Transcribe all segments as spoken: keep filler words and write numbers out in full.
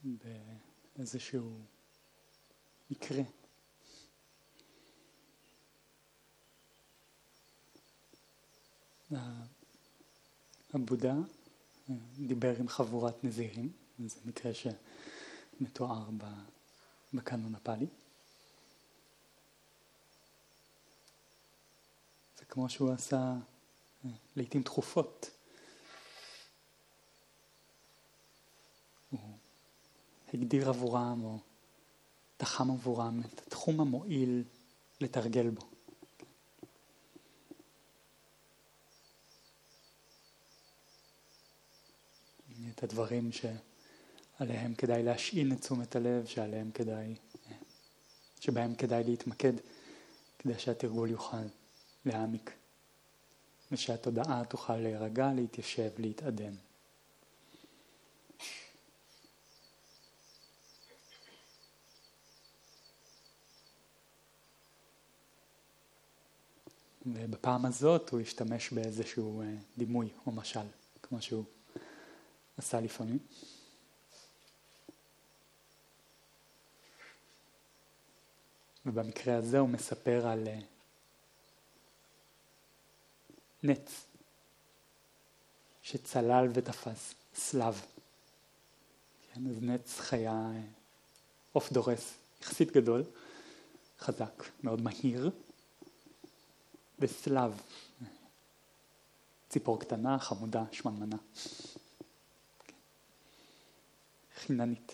באיזשהו מקרה. הבודה דיבר עם חבורת נזירים, זה מקרה שמתואר בקאנון הפאלי. זה כמו שהוא עשה לעתים תכופות. הוא הגדיר עבורם או תחם עבורם את התחום המועיל לתרגל בו. את הדברים שעליהם כדאי להשעין את תשומת הלב, שעליהם כדאי, שבהם כדאי להתמקד, כדי שהתרגול יוכל להעמיק, ושהתודעה תוכל להירגע, להתיישב, להתעדן. ובפעם הזאת הוא השתמש באיזשהו דימוי או משל, כמו שהוא עשה לפעמים. ובמקרה הזה הוא מספר על נץ שצלל ותפס, סלב. כן, אז נץ חיה עוף דורס, יחסית גדול, חזק, מאוד מהיר, וסלב, ציפור קטנה, חמודה, שמנמנה. חיננית.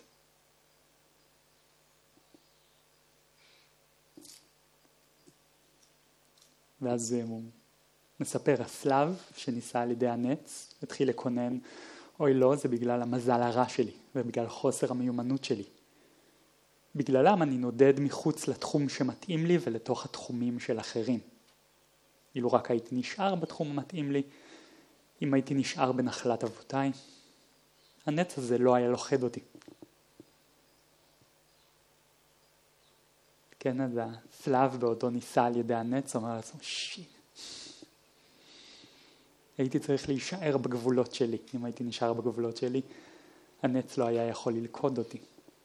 ואז הוא מספר, הסלב שניסה על ידי הנץ, התחיל לקונן, אוי לא, זה בגלל המזל הרע שלי, ובגלל חוסר המיומנות שלי. בגללם אני נודד מחוץ לתחום שמתאים לי ולתוך התחומים של אחרים. אילו רק הייתי נשאר בתחום המתאים לי, אם הייתי נשאר בנחלת אבותיי, הנץ הזה לא היה לוחד אותי. כן, אז הסלב בעודו ניסה על ידי הנץ, אומר לעצמו, שי. הייתי צריך להישאר בגבולות שלי. אם הייתי נשאר בגבולות שלי, הנץ לא היה יכול ללכוד אותי.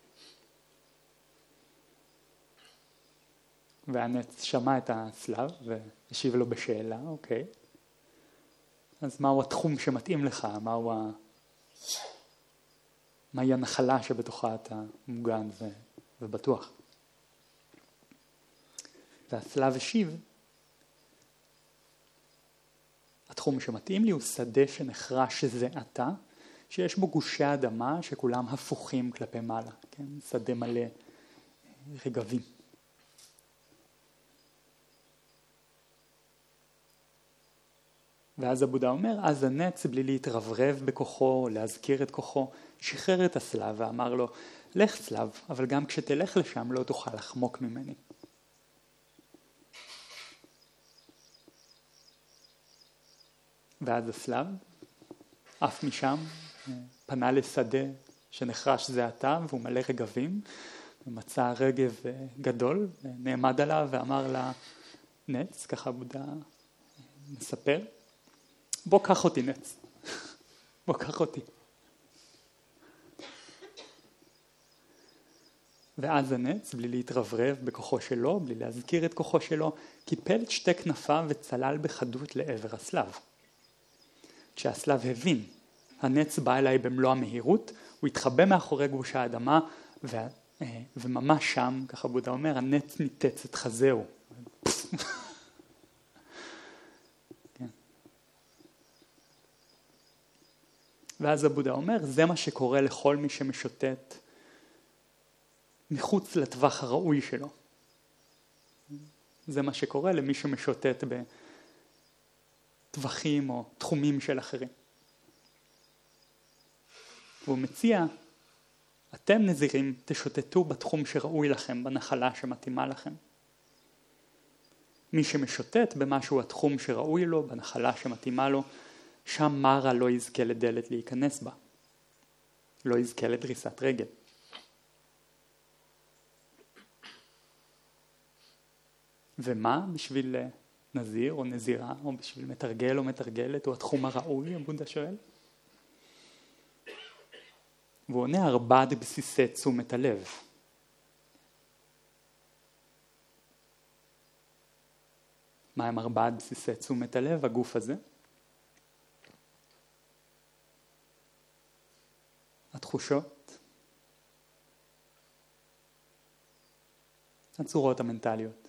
והנץ שמע את הסלב והשיב לו בשאלה, אוקיי. אז מהו התחום שמתאים לך? מהו ה... מהי הנחלה שבתוכה אתה מוגן ו... ובטוח? והסלב השיב, התחום שמתאים לי הוא שדה שנחרש זה עתה, שיש בו גושי אדמה שכולם הפוכים כלפי מעלה, כן? שדה מלא רגבים. ואז הבודה אומר, אז הנץ בלי להתרברב בכוחו, להזכיר את כוחו, שחרר את הסלב ואמר לו, לך סלב, אבל גם כשתלך לשם לא תוכל לחמוק ממני. ואז הסלב, אף משם, פנה לשדה שנחרש זה עתה, והוא מלא רגבים, ומצא רגב גדול, נעמד עליו ואמר לה, נץ, ככה בודה מספר, בוא קח אותי נץ, בוא קח אותי. ואז הנץ, בלי להתרברב בכוחו שלו, בלי להזכיר את כוחו שלו, קיפל את שתי כנפיו וצלל בחדות לעבר הסלב. כשהסלב הבין, הנץ בא אליי במלוא המהירות, הוא התחבא מאחורי גוש האדמה, ו... וממש שם, ככה בודה אומר, הנץ ניתץ את חזהו. כן. ואז הבודה אומר, זה מה שקורה לכל מי שמשוטט מחוץ לטווח הראוי שלו. זה מה שקורה למי שמשוטט בטווחים או תחומים של אחרים. והוא מציע, אתם נזירים תשוטטו בתחום שראוי לכם, בנחלה שמתאימה לכם. מי שמשוטט במשהו התחום שראוי לו, בנחלה שמתאימה לו, שם מרה לא יזכה לדלת להיכנס בה. לא יזכה לדריסת רגל. ומה בשביל נזיר או נזירה, או בשביל מתרגל או מתרגלת, הוא התחום הראוי, הבודה שואל? והוא עונה ארבעת בסיסי תשומת הלב. מה הם ארבעת בסיסי תשומת הלב, הגוף הזה? התחושות, הצורות המנטליות,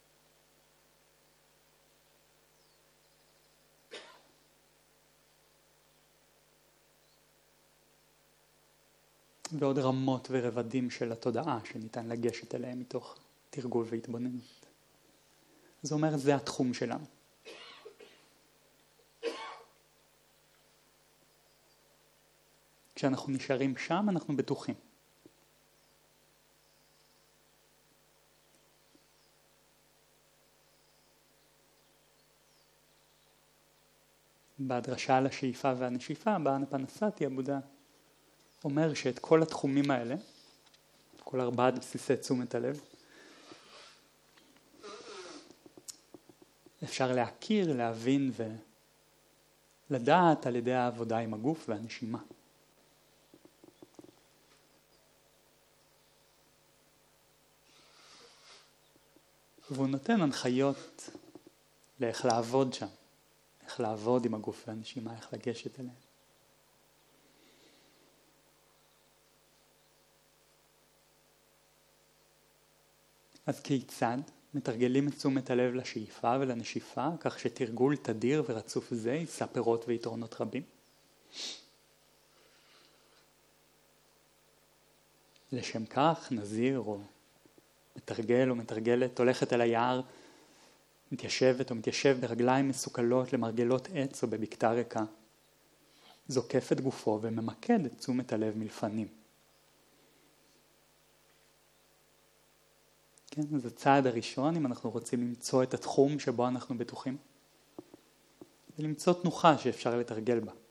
ועוד רמות ורבדים של התודעה שניתן לגשת אליהם מתוך תרגול והתבוננות. זה אומר, זה התחום שלנו. כשאנחנו נשארים שם, אנחנו בטוחים. בהדרשה על השאיפה והנשיפה, באנפנסאטי, הבודה אומר שאת כל התחומים האלה, כל ארבעת בסיסי תשומת הלב, אפשר להכיר, להבין ולדעת על ידי העבודה עם הגוף והנשימה. והוא נותן הנחיות לאיך לעבוד שם, איך לעבוד עם הגוף והנשימה, איך לגשת אליהם. אז כיצד מתרגלים את תשומת הלב לשאיפה ולנשיפה, כך שתרגול תדיר ורצוף זה יישא פירות ויתרונות רבים? לשם כך נזיר או מתרגל או מתרגלת הולכת אל היער, מתיישבת או מתיישב ברגליים מסוכלות למרגלות עץ או בבקתה ריקה, זוקף את גופו וממקד את תשומת הלב מלפנים. כן, אז הצעד הראשון, אם אנחנו רוצים למצוא את התחום שבו אנחנו בטוחים, זה למצוא תנוחה שאפשר לתרגל בה.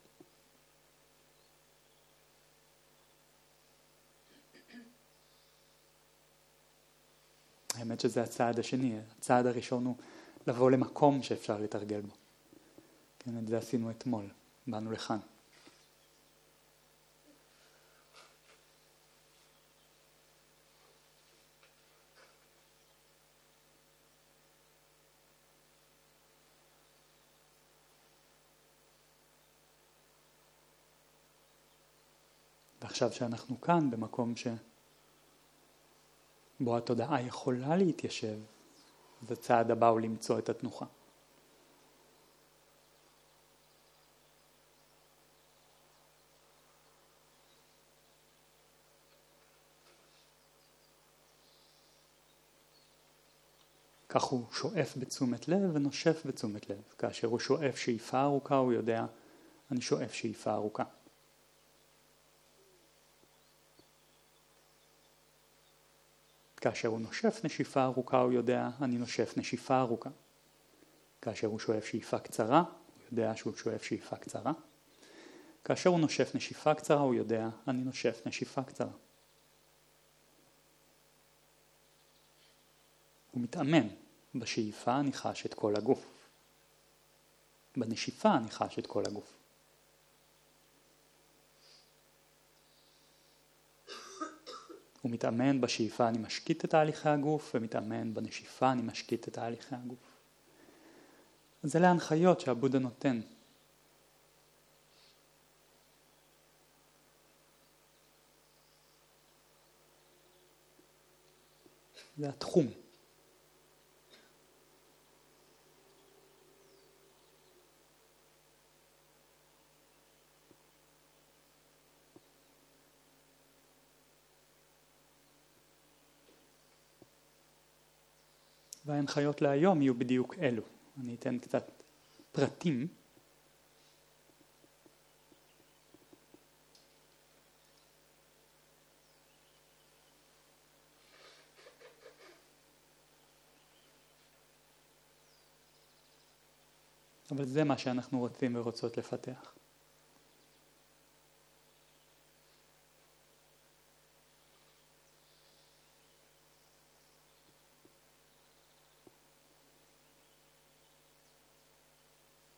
האמת שזה הצעד השני. הצעד הראשון הוא לבוא למקום שאפשר לתרגל בו. כן, את זה עשינו אתמול, באנו לכאן. ועכשיו שאנחנו כאן במקום שבו התודעה יכולה להתיישב, אז הצעד הבא הוא למצוא את התנוחה. כך הוא שואף בתשומת לב ונושף בתשומת לב. כאשר הוא שואף שאיפה ארוכה, הוא יודע, אני שואף שאיפה ארוכה. כאשר הוא נושף נשיפה ארוכה, הוא יודע, אני נושף נשיפה ארוכה. כאשר הוא שואף שאיפה קצרה, הוא יודע שהוא שואף שאיפה קצרה. כאשר הוא נושף נשיפה קצרה, הוא יודע, אני נושף נשיפה קצרה. הוא מתאמן. בשאיפה אני חש את כל הגוף. בנשיפה אני חש את כל הגוף. הוא מתאמן בשאיפה, אני משקיט את תהליכי הגוף, ומתאמן בנשיפה, אני משקיט את תהליכי הגוף. אז אלה ההנחיות שהבודה נותן. זה התחום. וההנחיות להיום יהיו בדיוק אלו. אני אתן קצת פרטים. אבל זה מה שאנחנו רוצים ורוצות לפתח.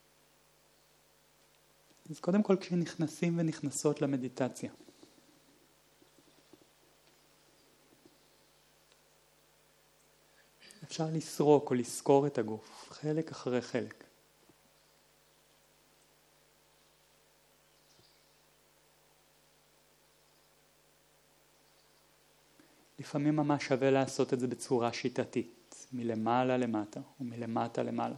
אז קודם כל כשנכנסים ונכנסות למדיטציה, אפשר לסרוק או לסקור את הגוף, חלק אחרי חלק. לפעמים ממש שווה לעשות את זה בצורה שיטתית, מלמעלה למטה ומלמטה למעלה.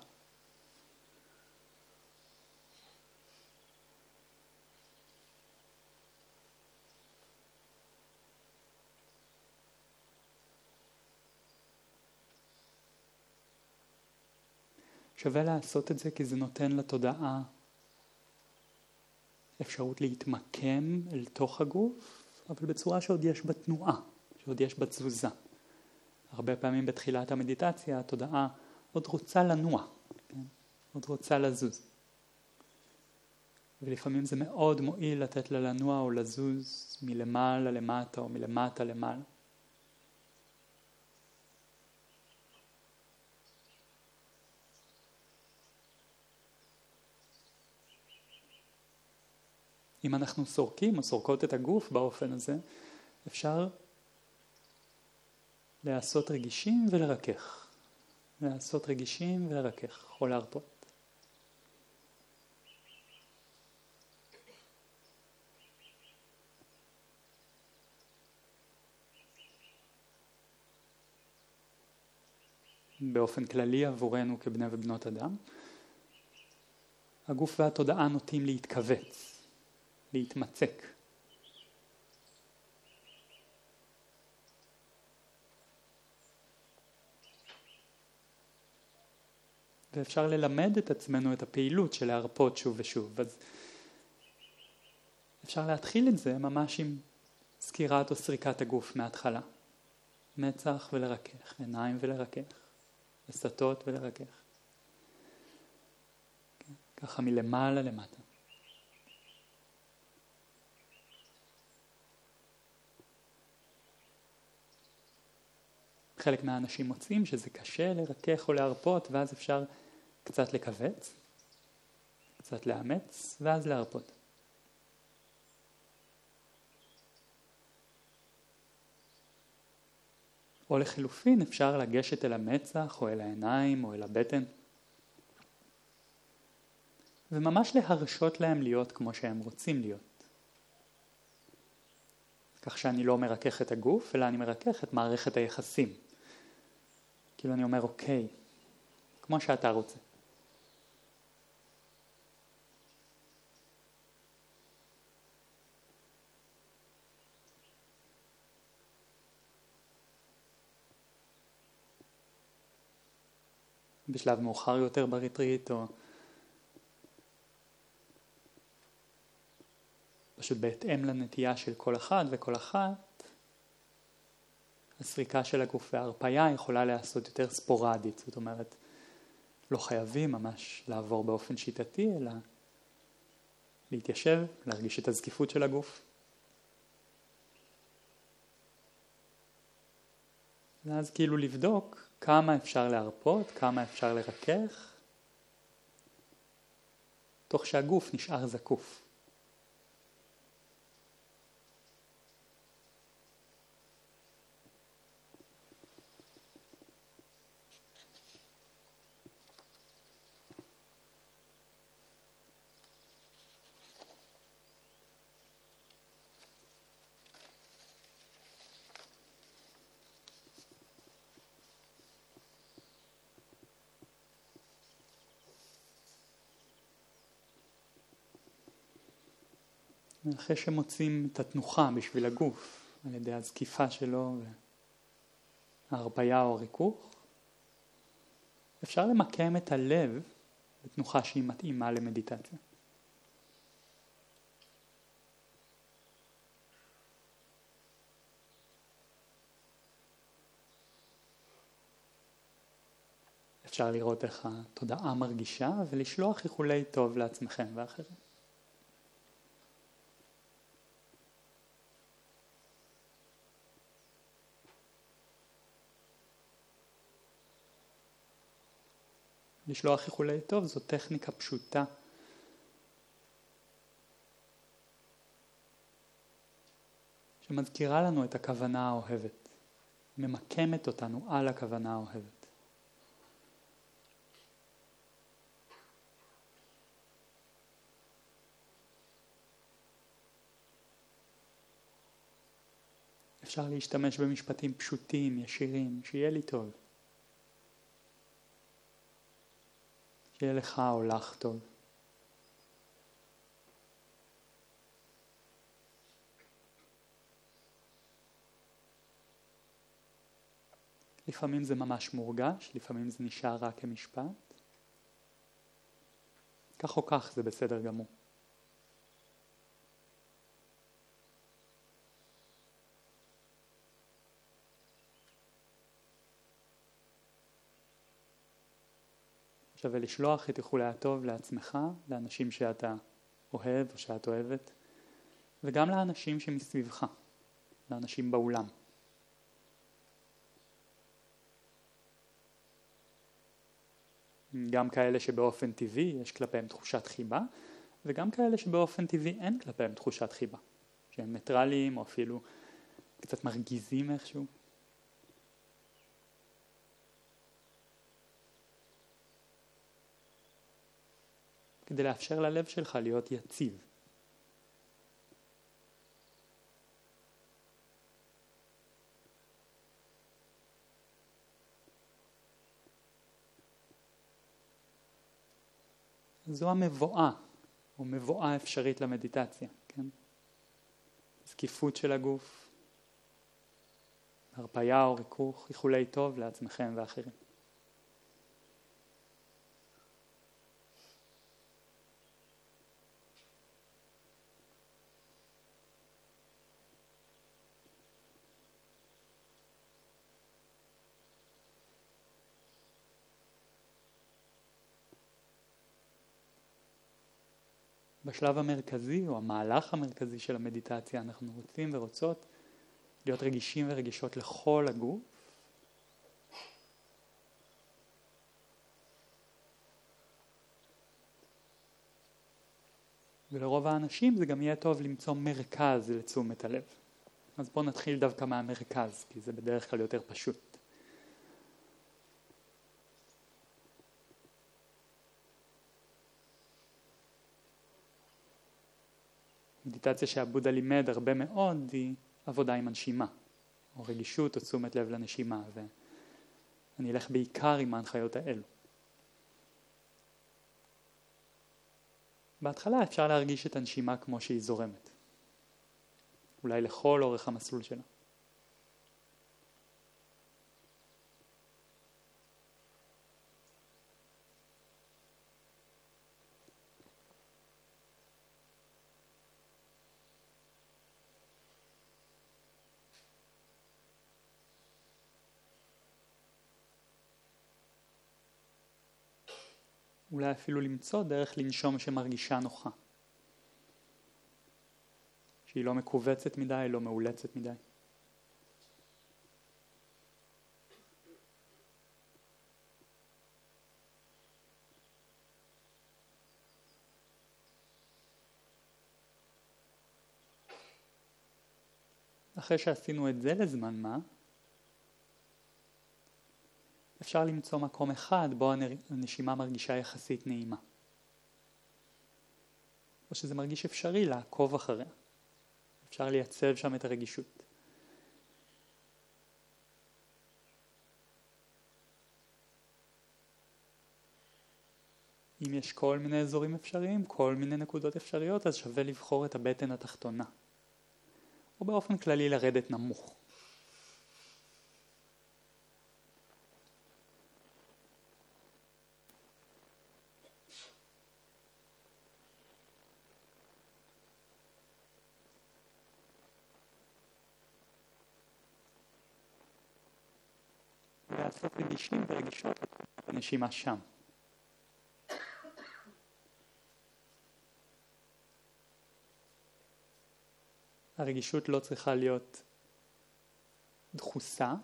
שווה לעשות את זה כי זה נותן לתודעה אפשרות להתמקם אל תוך הגוף, אבל בצורה שעוד יש בה תנועה, שעוד יש בה תזוזה. הרבה פעמים בתחילת המדיטציה התודעה עוד רוצה לנוע, כן? עוד רוצה לזוז. ולפעמים זה מאוד מועיל לתת לה לנוע או לזוז מלמעלה למטה או מלמטה למעלה. אם אנחנו סורקים או סורקות את הגוף באופן הזה, אפשר לעשות רגישים ולרכך. לעשות רגישים ולרכך, או להרפות. באופן כללי עבורנו כבני ובנות אדם, הגוף והתודעה נוטים להתכווץ. להתמצק. ואפשר ללמד את עצמנו את הפעילות של להרפות שוב ושוב. אז אפשר להתחיל את זה ממש עם סקירת או סריקת הגוף מההתחלה. מצח ולרכך, עיניים ולרכך, לסתות ולרכך. ככה מלמעלה למטה. חלק מהאנשים מוצאים שזה קשה לרכך או להרפות, ואז אפשר קצת לכווץ, קצת לאמץ, ואז להרפות. או לחילופין אפשר לגשת אל המצח או אל העיניים או אל הבטן, וממש להרשות להם להיות כמו שהם רוצים להיות. כך שאני לא מרכך את הגוף, אלא אני מרכך את מערכת היחסים. כאילו אני אומר, אוקיי, כמו שאתה רוצה. בשלב מאוחר יותר בריטריט, או פשוט בהתאם לנטייה של כל אחד וכל אחת, הסריקה של הגוף וההרפיה יכולה לעשות יותר ספורדית. זאת אומרת, לא חייבים ממש לעבור באופן שיטתי, אלא להתיישב, להרגיש את הזקיפות של הגוף. ואז כאילו לבדוק כמה אפשר להרפות, כמה אפשר לרכך, תוך שהגוף נשאר זקוף. אחרי שמוצאים את התנוחה בשביל הגוף, על ידי הזקיפה שלו וההרפיה או הריכוך, אפשר למקם את הלב בתנוחה שהיא מתאימה למדיטציה. אפשר לראות איך התודעה מרגישה ולשלוח איחולי טוב לעצמכם ואחרים. לשלוח איחולי טוב זו טכניקה פשוטה שמזכירה לנו את הכוונה האוהבת, ממקמת אותנו על הכוונה האוהבת. אפשר להשתמש במשפטים פשוטים, ישירים, שיהיה לי טוב. שיהיה לך או לך טוב. לפעמים זה ממש מורגש, לפעמים זה נשאר רק כמשפט. כך או כך זה בסדר גמור. שווה לשלוח את איחולי הטוב לעצמך, לאנשים שאתה אוהב או שאת אוהבת, וגם לאנשים שמסביבך, לאנשים באולם. גם כאלה שבאופן טבעי יש כלפיהם תחושת חיבה, וגם כאלה שבאופן טבעי אין כלפיהם תחושת חיבה, שהם ניטרליים או אפילו קצת מרגיזים איכשהו. כדי לאפשר ללב שלך להיות יציב. זו המבואה, או מבואה אפשרית למדיטציה, כן? זקיפות של הגוף, הרפאיה או ריכוך, איחולי טוב לעצמכם ואחרים. בשלב המרכזי או המהלך המרכזי של המדיטציה אנחנו רוצים ורוצות להיות רגישים ורגישות לכל הגוף. ולרוב האנשים זה גם יהיה טוב למצוא מרכז לתשומת הלב. אז בואו נתחיל דווקא מהמרכז, כי זה בדרך כלל יותר פשוט. מדיטציה שהבודה לימד הרבה מאוד היא עבודה עם הנשימה, או רגישות או תשומת לב לנשימה, ואני אלך בעיקר עם ההנחיות האלו. בהתחלה אפשר להרגיש את הנשימה כמו שהיא זורמת, אולי לכל אורך המסלול שלה. אולי אפילו למצוא דרך לנשום שמרגישה נוחה. שהיא לא מקובצת מדי, לא מאולצת מדי. אחרי שעשינו את זה לזמן מה, אפשר למצוא מקום אחד בו הנשימה מרגישה יחסית נעימה. או שזה מרגיש אפשרי לעקוב אחריה. אפשר לייצב שם את הרגישות. אם יש כל מיני אזורים אפשריים, כל מיני נקודות אפשריות, אז שווה לבחור את הבטן התחתונה. או באופן כללי לרדת נמוך. לעשות רגישים ורגישות הנשימה שם. הרגישות לא צריכה להיות דחוסה,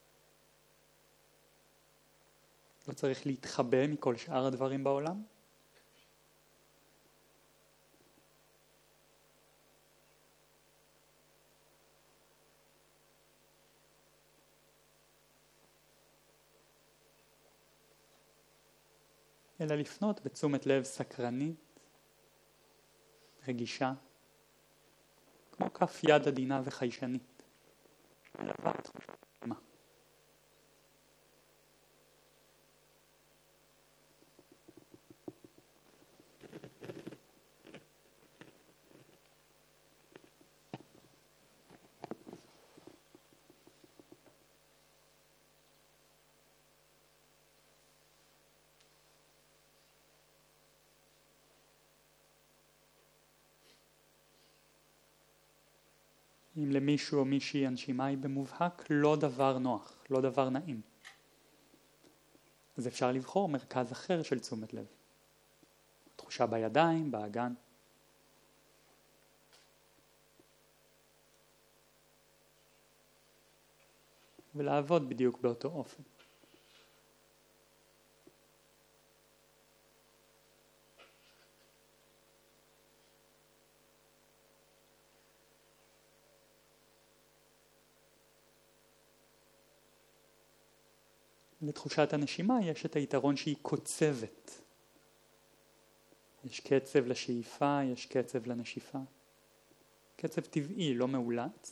לא צריך להתחבא מכל שאר הדברים בעולם. אלא לפנות בתשומת לב סקרנית, רגישה, כמו כף יד עדינה וחיישנית. מלווה את תחושת הנשימה. אם למישהו או מישהי הנשימה היא במובהק לא דבר נוח, לא דבר נעים, אז אפשר לבחור מרכז אחר של תשומת לב. תחושה בידיים, באגן. ולעבוד בדיוק באותו אופן. לתחושת הנשימה יש את היתרון שהיא קוצבת. יש קצב לשאיפה, יש קצב לנשיפה. קצב טבעי, לא מאולץ.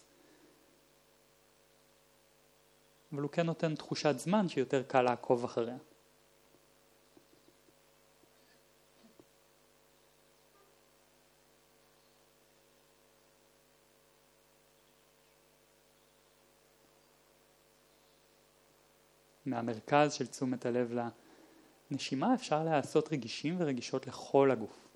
אבל הוא כן נותן תחושת זמן שיותר קל לעקוב אחריה. מהמרכז של תשומת הלב לנשימה אפשר לעשות רגישים ורגישות לכל הגוף.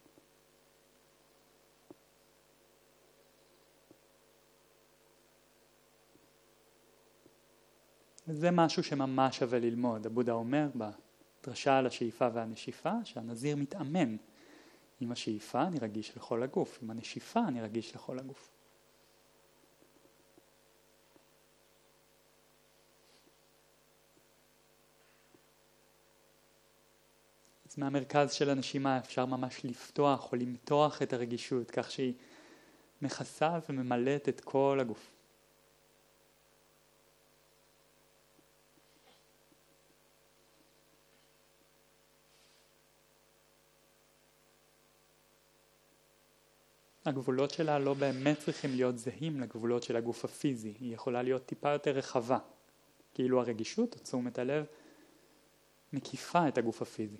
וזה משהו שממש שווה ללמוד. הבודה אומר בדרשה על השאיפה והנשיפה שהנזיר מתאמן. עם השאיפה אני רגיש לכל הגוף, עם הנשיפה אני רגיש לכל הגוף. אז מהמרכז של הנשימה אפשר ממש לפתוח או למתוח את הרגישות כך שהיא מכסה וממלאת את כל הגוף. הגבולות שלה לא באמת צריכים להיות זהים לגבולות של הגוף הפיזי. היא יכולה להיות טיפה יותר רחבה, כאילו הרגישות או תשומת הלב מקיפה את הגוף הפיזי.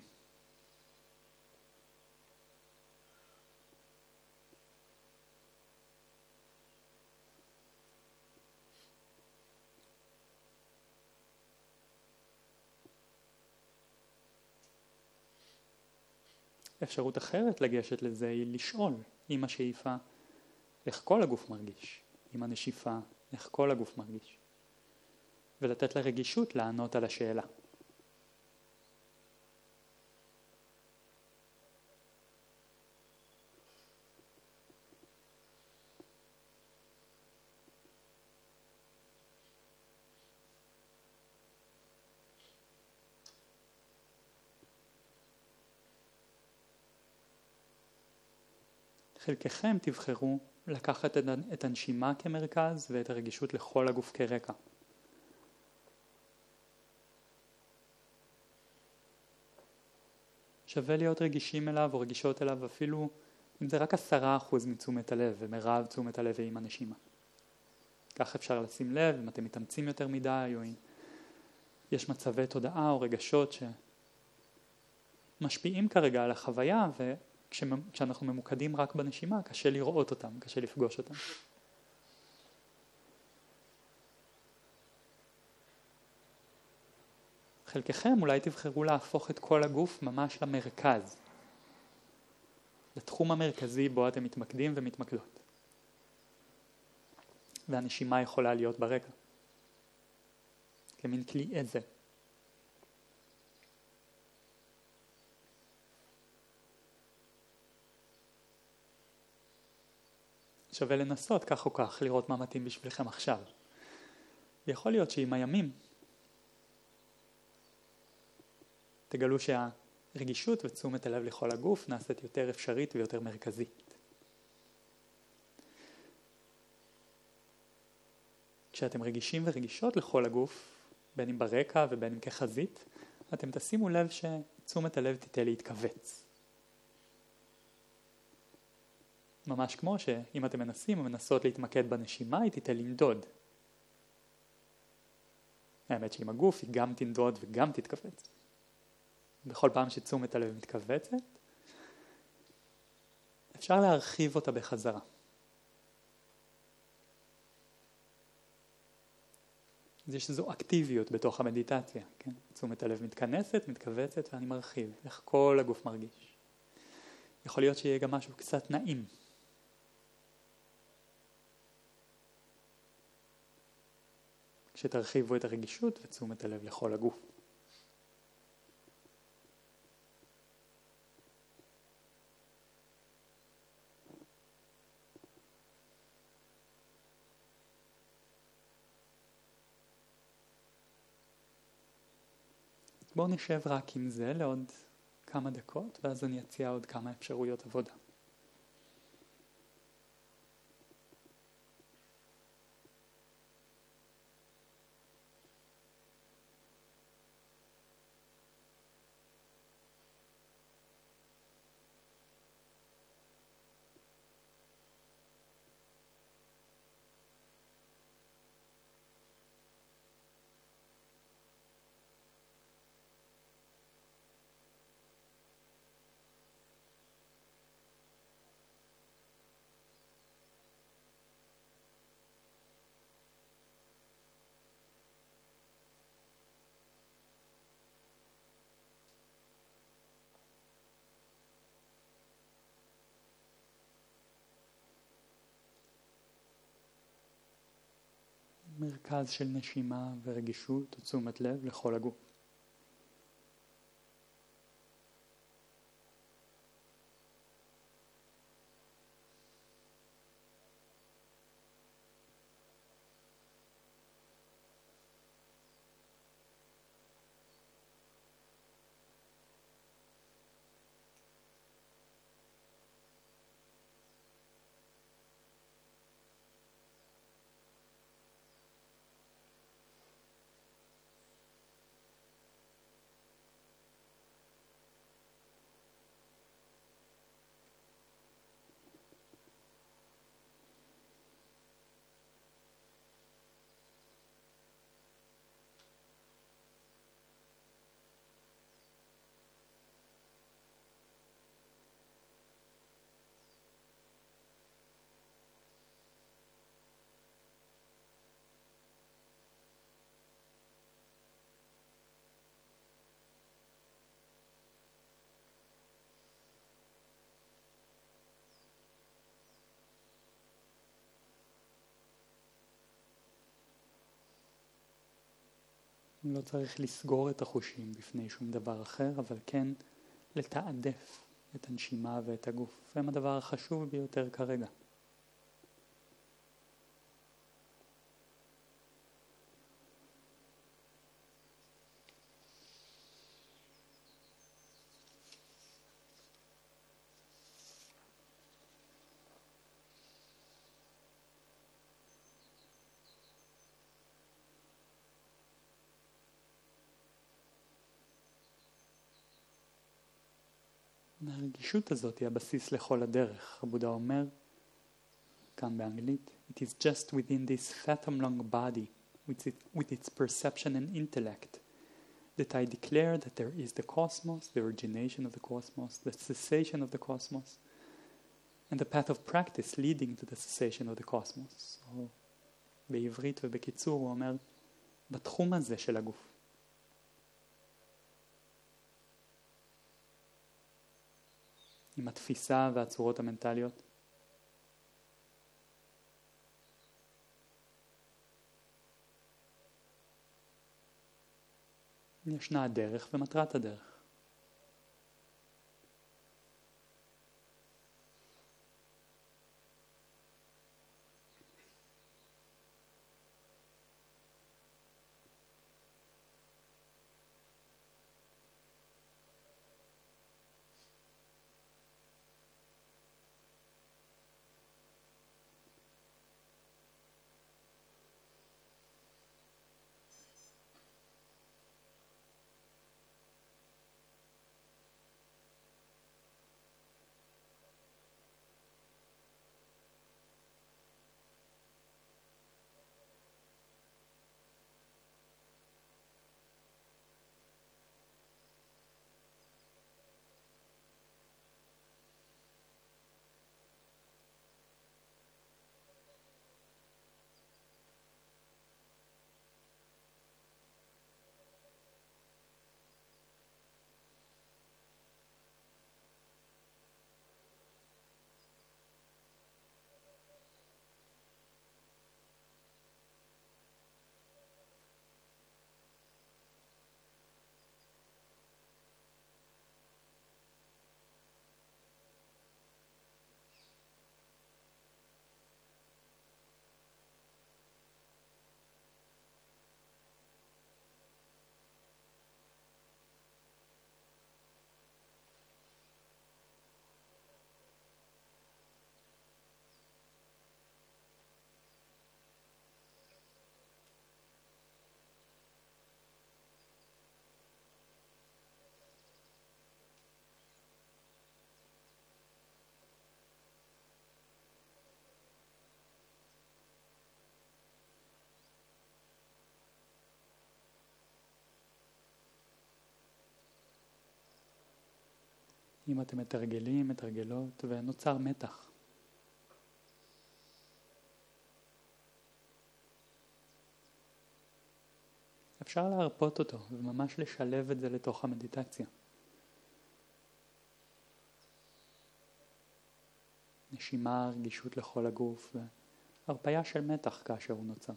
אפשרות אחרת לגשת לזה היא לשאול עם השאיפה איך כל הגוף מרגיש, עם הנשיפה איך כל הגוף מרגיש, ולתת לרגישות לענות על השאלה. חלקכם תבחרו לקחת את הנשימה כמרכז ואת הרגישות לכל הגוף כרקע. שווה להיות רגישים אליו או רגישות אליו אפילו אם זה רק עשרה אחוז מתשומת הלב ומרב תשומת הלב עם הנשימה. כך אפשר לשים לב אם אתם מתאמצים יותר מדי או אם יש מצבי תודעה או רגשות שמשפיעים כרגע על החוויה ו... כשאנחנו ממוקדים רק בנשימה, קשה לראות אותם, קשה לפגוש אותם. חלקכם אולי תבחרו להפוך את כל הגוף ממש למרכז, לתחום המרכזי בו אתם מתמקדים ומתמקדות. והנשימה יכולה להיות ברקע, כמין כלי עזר. שווה לנסות כך או כך, לראות מה מתאים בשבילכם עכשיו. ויכול להיות שעם הימים תגלו שהרגישות ותשומת הלב לכל הגוף נעשית יותר אפשרית ויותר מרכזית. כשאתם רגישים ורגישות לכל הגוף, בין אם ברקע ובין אם כחזית, אתם תשימו לב שתשומת הלב תיתן להתכווץ. ממש כמו שאם אתם מנסים או מנסות להתמקד בנשימה, היא תיתן לנדוד. האמת שעם הגוף היא גם תנדוד וגם תתכווץ. בכל פעם שתשומת הלב מתכווצת, אפשר להרחיב אותה בחזרה. אז יש איזו אקטיביות בתוך המדיטציה, כן? תשומת הלב מתכנסת, מתכווצת ואני מרחיב, איך כל הגוף מרגיש. יכול להיות שיהיה גם משהו קצת נעים. כשתרחיבו את הרגישות ותשומת הלב לכל הגוף. בואו נשב רק עם זה לעוד כמה דקות, ואז אני אציע עוד כמה אפשרויות עבודה. מרכז של נשימה ורגישות ותשומת לב לכל הגוף. לא צריך לסגור את החושים בפני שום דבר אחר, אבל כן לתעדף את הנשימה ואת הגוף. הם הדבר החשוב ביותר כרגע. הרגישות הזאת היא הבסיס לכל הדרך. הבודה אומר, כאן באנגלית, It is just within this fathom long body, with, it, with its perception and intellect, that I declare that there is the cosmos, the origination of the cosmos, the cessation of the cosmos, and the path of practice leading to the cessation of the cosmos. או בעברית ובקיצור הוא אומר, בתחום הזה של הגוף. עם התפיסה והצורות המנטליות. ישנה הדרך ומטרת הדרך. אם אתם מתרגלים, מתרגלות, ונוצר מתח. אפשר להרפות אותו וממש לשלב את זה לתוך המדיטציה. נשימה, רגישות לכל הגוף והרפיה של מתח כאשר הוא נוצר.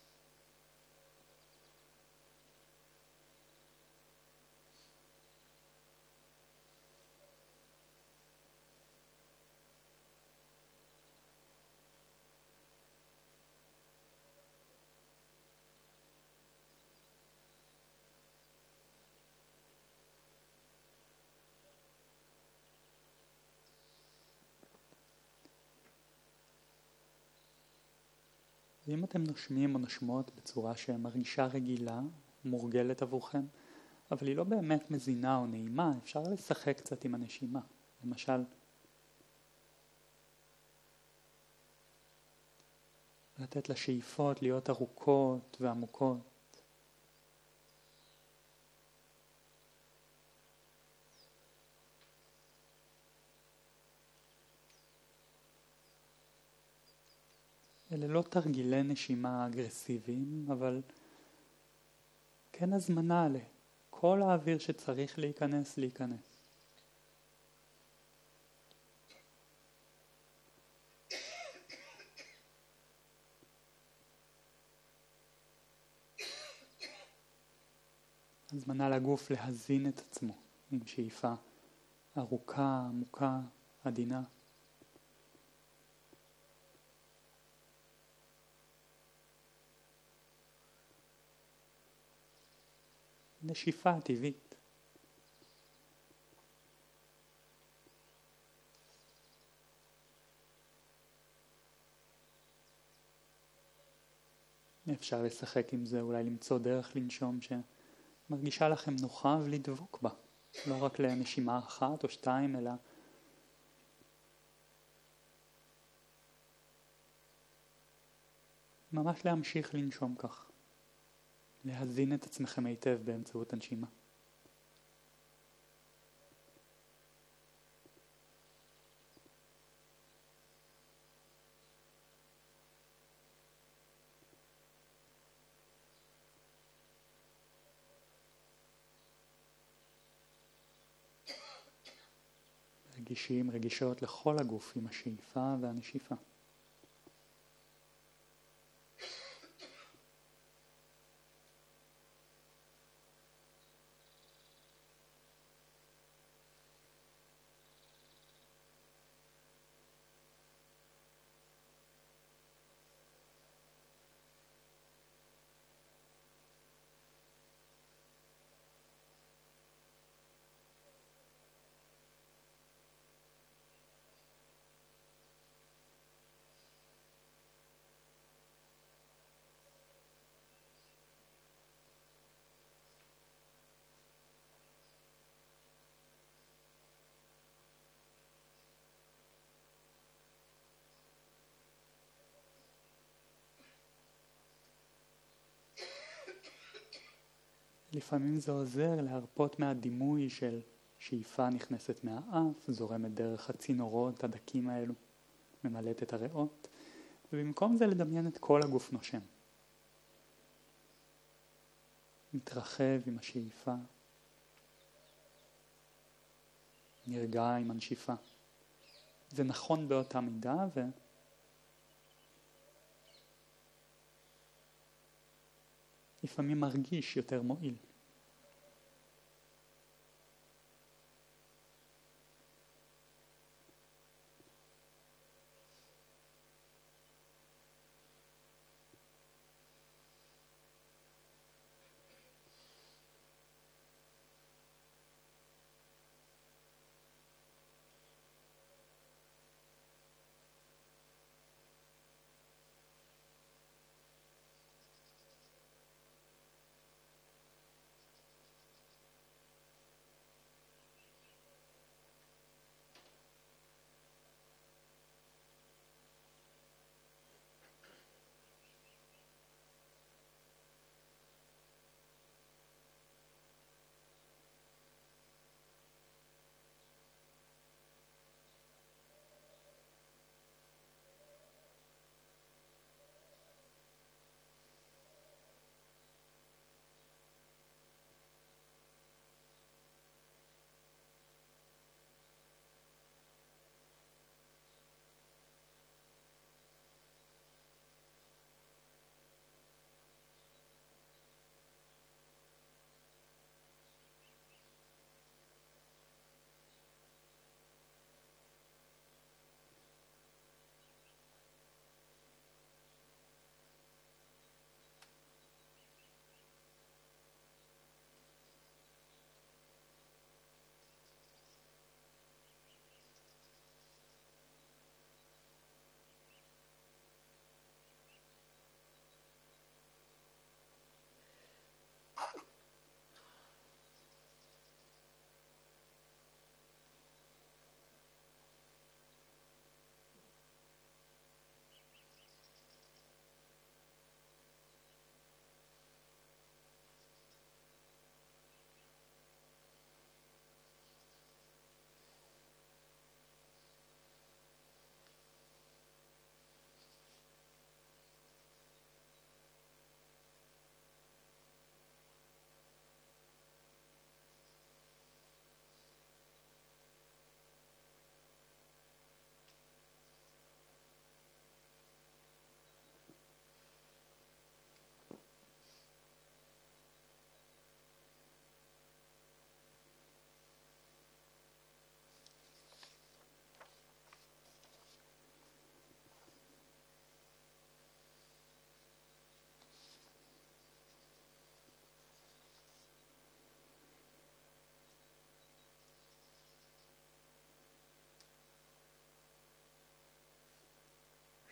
ואם אתם נושמים או נושמות בצורה שמרגישה רגילה, מורגלת עבורכם, אבל היא לא באמת מזינה או נעימה, אפשר לשחק קצת עם הנשימה. למשל, לתת לשאיפות להיות ארוכות ועמוקות. אלה לא תרגילי נשימה אגרסיביים, אבל כן הזמנה לכל האוויר שצריך להיכנס, להיכנס. הזמנה לגוף להזין את עצמו עם שאיפה ארוכה, עמוקה, עדינה. נשיפה טבעית. אפשר לשחק עם זה, אולי למצוא דרך לנשום שמרגישה לכם נוחה ולדבוק בה. לא רק לנשימה אחת או שתיים, אלא ממש להמשיך לנשום כך. להזין את עצמכם היטב באמצעות הנשימה. רגישים, רגישות לכל הגוף עם השאיפה והנשיפה. לפעמים זה עוזר להרפות מהדימוי של שאיפה נכנסת מהאף, זורמת דרך הצינורות הדקים האלו, ממלאת את הריאות, ובמקום זה לדמיין את כל הגוף נושם. מתרחב עם השאיפה, נרגע עם הנשיפה. זה נכון באותה מידה ו... לפעמים מרגיש יותר מועיל.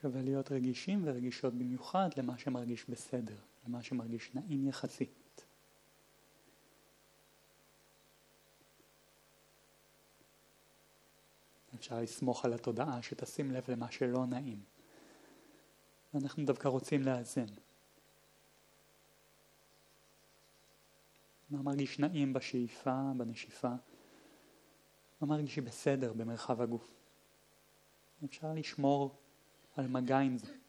שווה להיות רגישים ורגישות במיוחד למה שמרגיש בסדר, למה שמרגיש נעים יחסית. אפשר לסמוך על התודעה שתשים לב למה שלא נעים. ואנחנו דווקא רוצים לאזן. מה מרגיש נעים בשאיפה, בנשיפה? מה מרגיש בסדר במרחב הגוף? אפשר לשמור על מגע עם זה.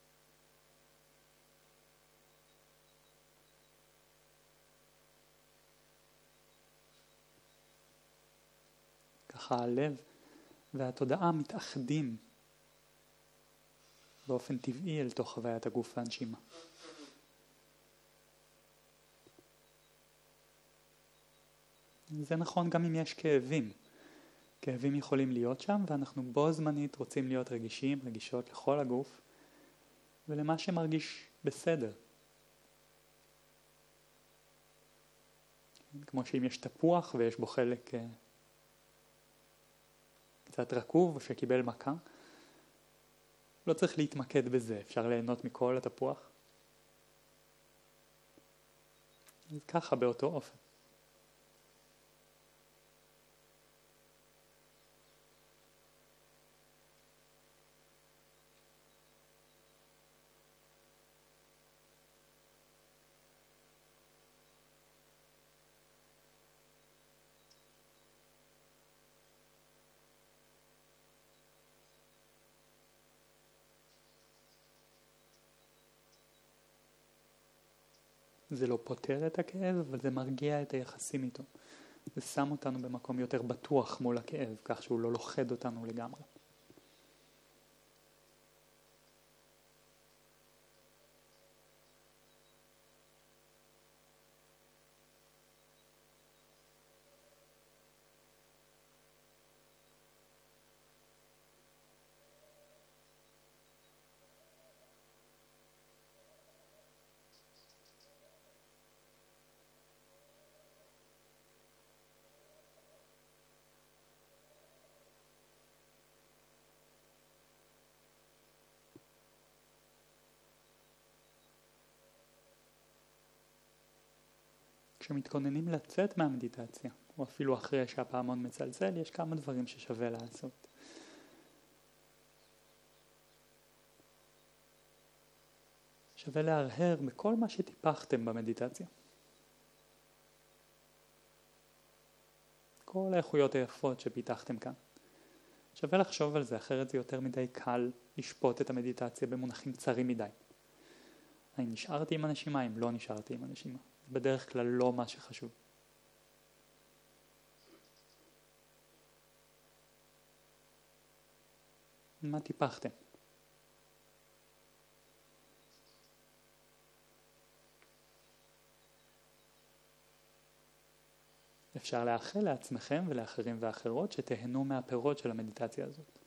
ככה הלב והתודעה מתאחדים באופן טבעי אל תוך חוויית הגוף והנשימה. זה נכון גם אם יש כאבים. כאבים יכולים להיות שם, ואנחנו בו זמנית רוצים להיות רגישים, רגישות לכל הגוף, ולמה שמרגיש בסדר. כמו שאם יש תפוח ויש בו חלק קצת רקוב או שקיבל מכה, לא צריך להתמקד בזה, אפשר ליהנות מכל התפוח. אז ככה באותו אופן. זה לא פותר את הכאב, אבל זה מרגיע את היחסים איתו. זה שם אותנו במקום יותר בטוח מול הכאב, כך שהוא לא לוחד אותנו לגמרי. כשמתכוננים לצאת מהמדיטציה, או אפילו אחרי שהפעמון מצלצל, יש כמה דברים ששווה לעשות. שווה להרהר בכל מה שטיפחתם במדיטציה. כל האיכויות היפות שפיתחתם כאן. שווה לחשוב על זה, אחרת זה יותר מדי קל לשפוט את המדיטציה במונחים צרים מדי. האם נשארתי עם הנשימה, האם לא נשארתי עם הנשימה. בדרך כלל לא מה שחשוב. מה טיפחתם? אפשר לאחל לעצמכם ולאחרים ואחרות שתהנו מהפירות של המדיטציה הזאת.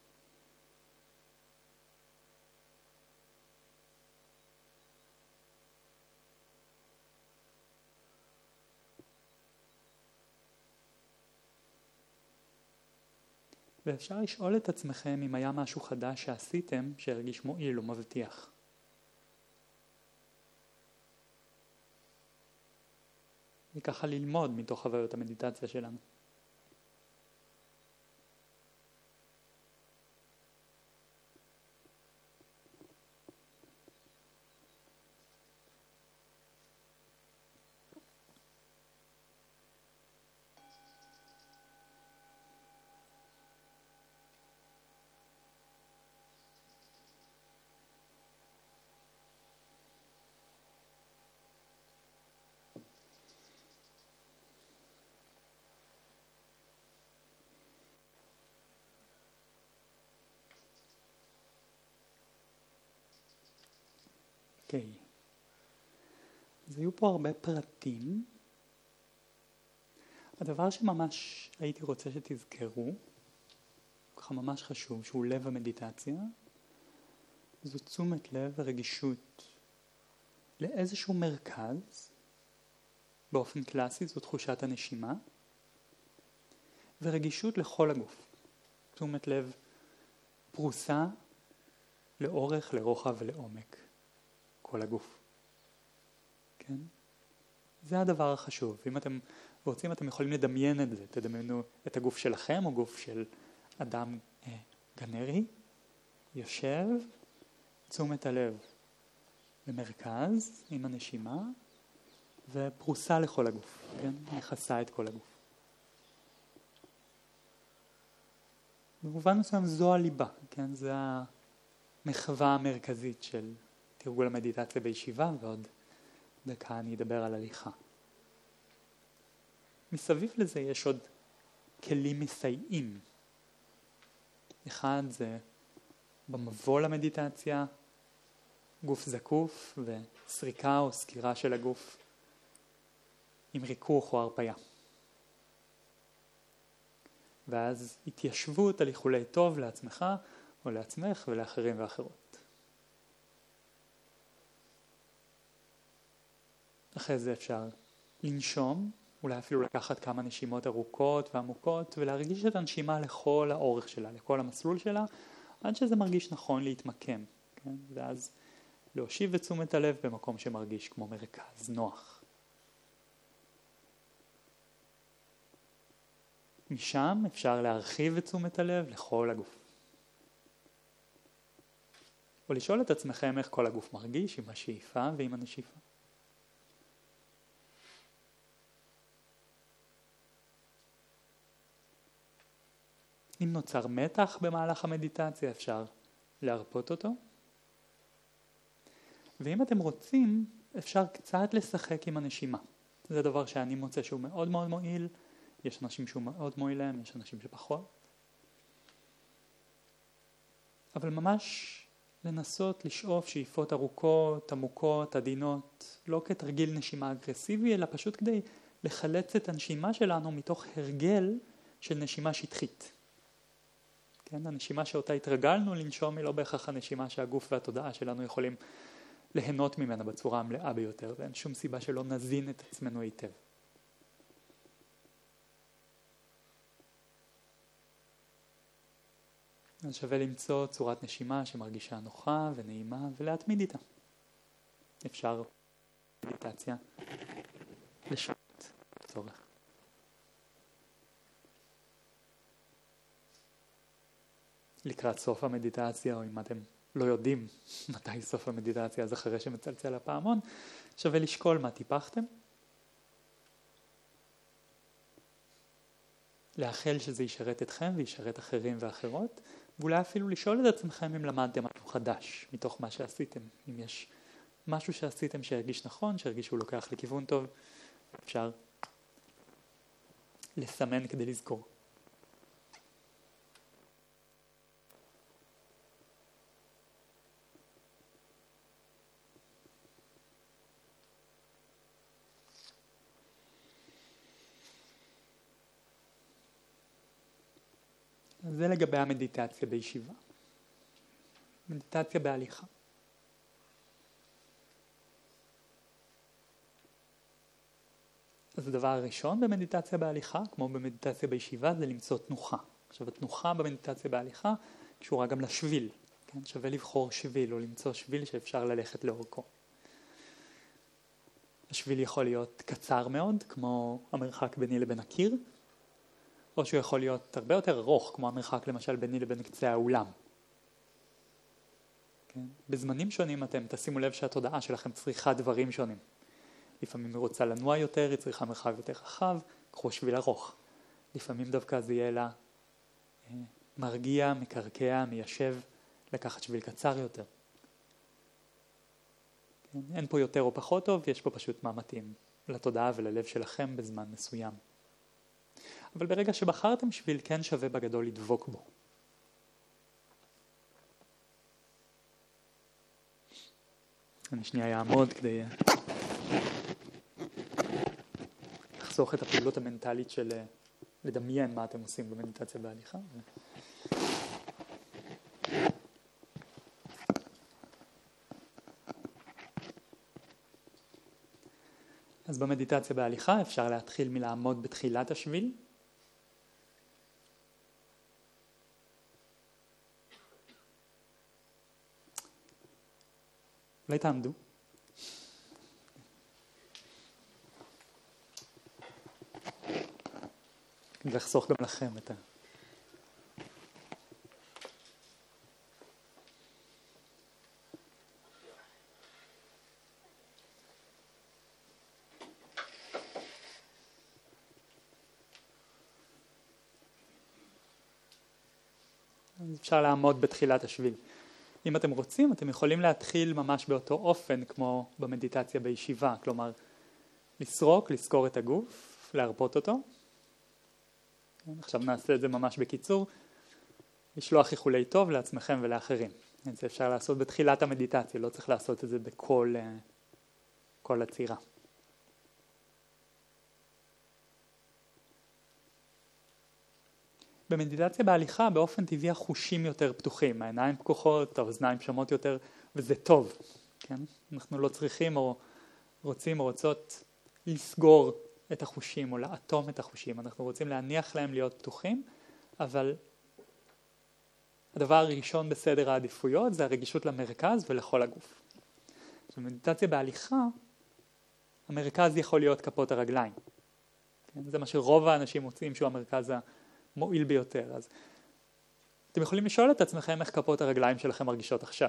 ואפשר לשאול את עצמכם אם היה משהו חדש שעשיתם שהרגיש מועיל או מבטיח. וככה ללמוד מתוך חוויות המדיטציה שלנו. אוקיי. אז היו פה הרבה פרטים. הדבר שממש הייתי רוצה שתזכרו, ככה ממש חשוב, שהוא לב המדיטציה, זו תשומת לב ורגישות לאיזשהו מרכז, באופן קלאסי זו תחושת הנשימה, ורגישות לכל הגוף. תשומת לב פרוסה לאורך, לרוחב ולעומק. כל הגוף. כן? זה הדבר החשוב. אם אתם רוצים, אתם יכולים לדמיין את זה. תדמיינו את הגוף שלכם או גוף של אדם אה, גנרי. יושב, תשומת הלב במרכז עם הנשימה ופרוסה לכל הגוף. כן? מכסה את כל הגוף. במובן מסוים זו הליבה. כן? זה המחווה המרכזית של תרגול המדיטציה בישיבה, ועוד דקה אני אדבר על הליכה. מסביב לזה יש עוד כלים מסייעים. אחד זה במבוא למדיטציה, גוף זקוף וסריקה או סקירה של הגוף עם ריכוך או הרפיה. ואז התיישבות על איחולי טוב לעצמך או לעצמך ולאחרים ואחרות. אחרי זה אפשר לנשום, אולי אפילו לקחת כמה נשימות ארוכות ועמוקות ולהרגיש את הנשימה לכל האורך שלה, לכל המסלול שלה, עד שזה מרגיש נכון להתמקם. כן? ואז להושיב את תשומת הלב במקום שמרגיש כמו מרכז, נוח. משם אפשר להרחיב את תשומת הלב לכל הגוף. או לשאול את עצמכם איך כל הגוף מרגיש עם השאיפה ועם הנשיפה. אם נוצר מתח במהלך המדיטציה אפשר להרפות אותו. ואם אתם רוצים אפשר קצת לשחק עם הנשימה. זה דבר שאני מוצא שהוא מאוד מאוד מועיל. יש אנשים שהוא מאוד מועיל להם, יש אנשים שפחות. אבל ממש לנסות לשאוף שאיפות ארוכות, עמוקות, עדינות, לא כתרגיל נשימה אגרסיבי, אלא פשוט כדי לחלץ את הנשימה שלנו מתוך הרגל של נשימה שטחית. כן? הנשימה שאותה התרגלנו לנשום היא לא בהכרח הנשימה שהגוף והתודעה שלנו יכולים ליהנות ממנה בצורה המלאה ביותר, ואין שום סיבה שלא נזין את עצמנו היטב. אז שווה למצוא צורת נשימה שמרגישה נוחה ונעימה ולהתמיד איתה. אפשר מדיטציה לשעות צורך. לקראת סוף המדיטציה, או אם אתם לא יודעים מתי סוף המדיטציה, אז אחרי שמצלצל הפעמון, שווה לשקול מה טיפחתם. לאחל שזה ישרת אתכם וישרת אחרים ואחרות, ואולי אפילו לשאול את עצמכם אם למדתם משהו חדש מתוך מה שעשיתם. אם יש משהו שעשיתם שהרגיש נכון, שהרגיש שהוא לוקח לכיוון טוב, אפשר לסמן כדי לזכור. זה לגבי המדיטציה בישיבה. מדיטציה בהליכה. אז הדבר הראשון במדיטציה בהליכה, כמו במדיטציה בישיבה, זה למצוא תנוחה. עכשיו התנוחה במדיטציה בהליכה קשורה גם לשביל. כן? שווה לבחור שביל או למצוא שביל שאפשר ללכת לאורכו. השביל יכול להיות קצר מאוד, כמו המרחק ביני לבין הקיר, או שהוא יכול להיות הרבה יותר ארוך, כמו המרחק למשל ביני לבין קצה האולם. כן? בזמנים שונים אתם תשימו לב שהתודעה שלכם צריכה דברים שונים. לפעמים היא רוצה לנוע יותר, היא צריכה מרחב יותר רחב, קחו שביל ארוך. לפעמים דווקא זה יהיה לה אה, מרגיע, מקרקע, מיישב, לקחת שביל קצר יותר. כן? אין פה יותר או פחות טוב, יש פה פשוט מה מתאים לתודעה וללב שלכם בזמן מסוים. אבל ברגע שבחרתם שביל, כן שווה בגדול לדבוק בו. אני שנייה אעמוד כדי לחסוך את הפעילות המנטלית של לדמיין מה אתם עושים במדיטציה בהליכה. אז במדיטציה בהליכה אפשר להתחיל מלעמוד בתחילת השביל. אולי תעמדו. לחסוך גם לכם את ה... אז אפשר לעמוד בתחילת השביל. אם אתם רוצים, אתם יכולים להתחיל ממש באותו אופן כמו במדיטציה בישיבה, כלומר, לסרוק, לסקור את הגוף, להרפות אותו. עכשיו נעשה את זה ממש בקיצור, לשלוח איחולי טוב לעצמכם ולאחרים. את זה אפשר לעשות בתחילת המדיטציה, לא צריך לעשות את זה בכל כל הצירה. במדיטציה בהליכה באופן טבעי החושים יותר פתוחים, העיניים פקוחות, האוזניים שמות יותר, וזה טוב, כן? אנחנו לא צריכים או רוצים או רוצות לסגור את החושים או לאטום את החושים, אנחנו רוצים להניח להם להיות פתוחים, אבל הדבר הראשון בסדר העדיפויות זה הרגישות למרכז ולכל הגוף. במדיטציה בהליכה, המרכז יכול להיות כפות הרגליים, כן? זה מה שרוב האנשים מוצאים שהוא המרכז המועיל ביותר. אז אתם יכולים לשאול את עצמכם איך כפות הרגליים שלכם מרגישות עכשיו.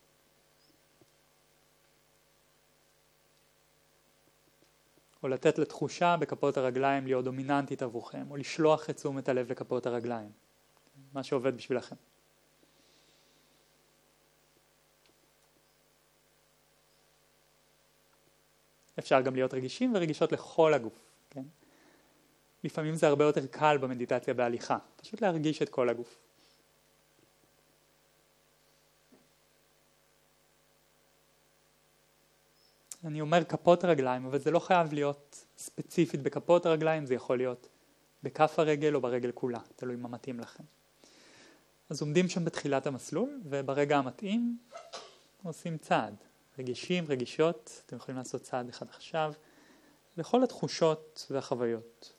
או לתת לתחושה בכפות הרגליים להיות דומיננטית עבורכם, או לשלוח את תשומת הלב לכפות הרגליים. מה שעובד בשבילכם. אפשר גם להיות רגישים ורגישות לכל הגוף, כן? לפעמים זה הרבה יותר קל במדיטציה בהליכה, פשוט להרגיש את כל הגוף. אני אומר כפות הרגליים, אבל זה לא חייב להיות ספציפית בכפות הרגליים, זה יכול להיות בכף הרגל או ברגל כולה, תלוי מה מתאים לכם. אז עומדים שם בתחילת המסלול, וברגע המתאים עושים צעד. רגישים, רגישות, אתם יכולים לעשות צעד אחד עכשיו, לכל התחושות והחוויות.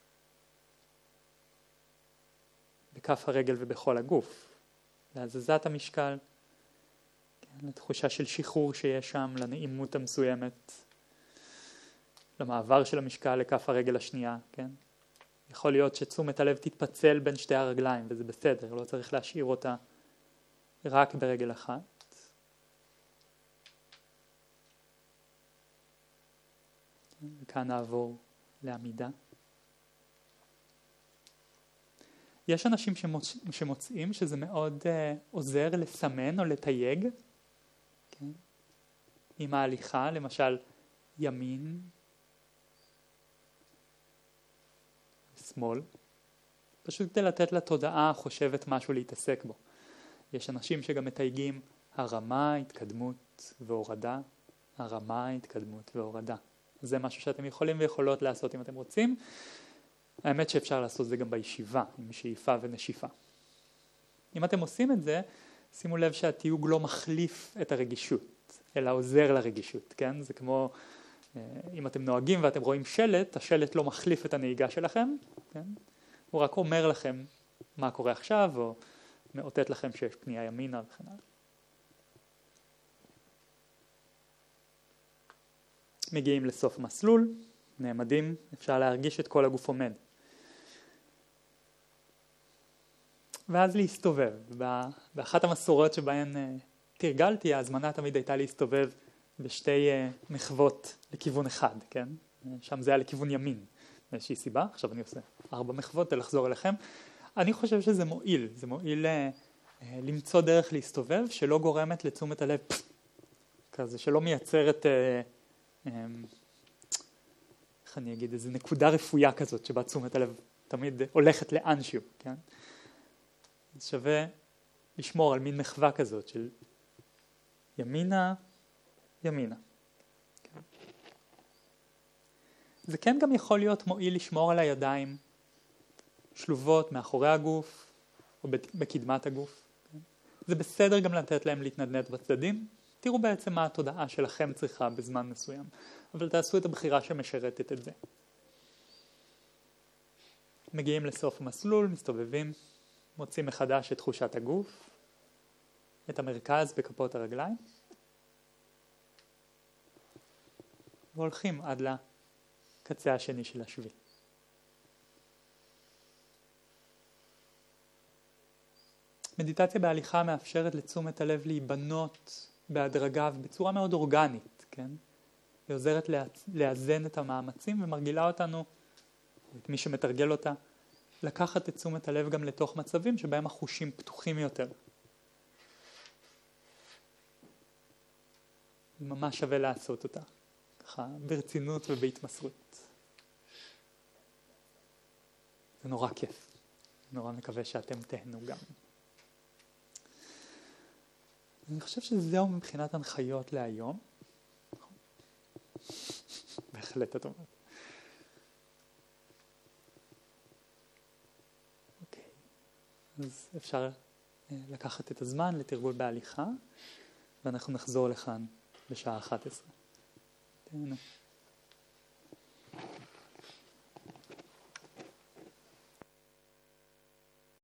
בכף הרגל ובכל הגוף. להזזת המשקל, כן, לתחושה של שחרור שיש שם, לנעימות המסוימת, למעבר של המשקל לכף הרגל השנייה, כן? יכול להיות שתשומת הלב תתפצל בין שתי הרגליים, וזה בסדר, לא צריך להשאיר אותה רק ברגל אחת. וכאן נעבור לעמידה. יש אנשים שמוצ... שמוצאים שזה מאוד uh, עוזר לסמן או לתייג, כן? עם ההליכה, למשל ימין, שמאל, פשוט כדי לתת לתודעה חושבת משהו להתעסק בו. יש אנשים שגם מתייגים הרמה, התקדמות והורדה, הרמה, התקדמות והורדה. זה משהו שאתם יכולים ויכולות לעשות אם אתם רוצים. האמת שאפשר לעשות זה גם בישיבה, עם שאיפה ונשיפה. אם אתם עושים את זה, שימו לב שהתיוג לא מחליף את הרגישות, אלא עוזר לרגישות, כן? זה כמו, אם אתם נוהגים ואתם רואים שלט, השלט לא מחליף את הנהיגה שלכם, כן? הוא רק אומר לכם מה קורה עכשיו, או מאותת לכם שיש פנייה ימינה וכן הלאה. מגיעים לסוף מסלול, נעמדים, אפשר להרגיש את כל הגוף עומד. ואז להסתובב. באחת המסורות שבהן תרגלתי, ההזמנה תמיד הייתה להסתובב בשתי מחוות לכיוון אחד, כן? שם זה היה לכיוון ימין. מאיזושהי סיבה, עכשיו אני עושה ארבע מחוות לחזור אליכם. אני חושב שזה מועיל, זה מועיל למצוא דרך להסתובב שלא גורמת לתשומת הלב, כזה שלא מייצרת, איך אני אגיד, איזו נקודה רפויה כזאת שבה תשומת הלב תמיד הולכת לאנשהו, כן? אז שווה לשמור על מין מחווה כזאת של ימינה, ימינה. כן. זה כן גם יכול להיות מועיל לשמור על הידיים שלובות מאחורי הגוף או בקדמת הגוף. כן. זה בסדר גם לתת להם להתנדנד בצדדים. תראו בעצם מה התודעה שלכם צריכה בזמן מסוים, אבל תעשו את הבחירה שמשרתת את זה. מגיעים לסוף המסלול, מסתובבים, מוצאים מחדש את תחושת הגוף, את המרכז בכפות הרגליים. והולכים עד לקצה השני של השביל. מדיטציה בהליכה מאפשרת לתשומת הלב להיבנות בהדרגה ובצורה מאוד אורגנית, כן? היא עוזרת לאזן את המאמצים ומרגילה אותנו, את מי שמתרגל אותה, לקחת את תשומת הלב גם לתוך מצבים שבהם החושים פתוחים יותר. זה ממש שווה לעשות אותה, ככה ברצינות ובהתמסרות. זה נורא כיף, נורא מקווה שאתם תהנו גם. אני חושב שזהו מבחינת הנחיות להיום. בהחלט את אומרת. אוקיי, אז אפשר לקחת את הזמן לתרגול בהליכה, ואנחנו נחזור לכאן בשעה אחת עשרה. תהנו.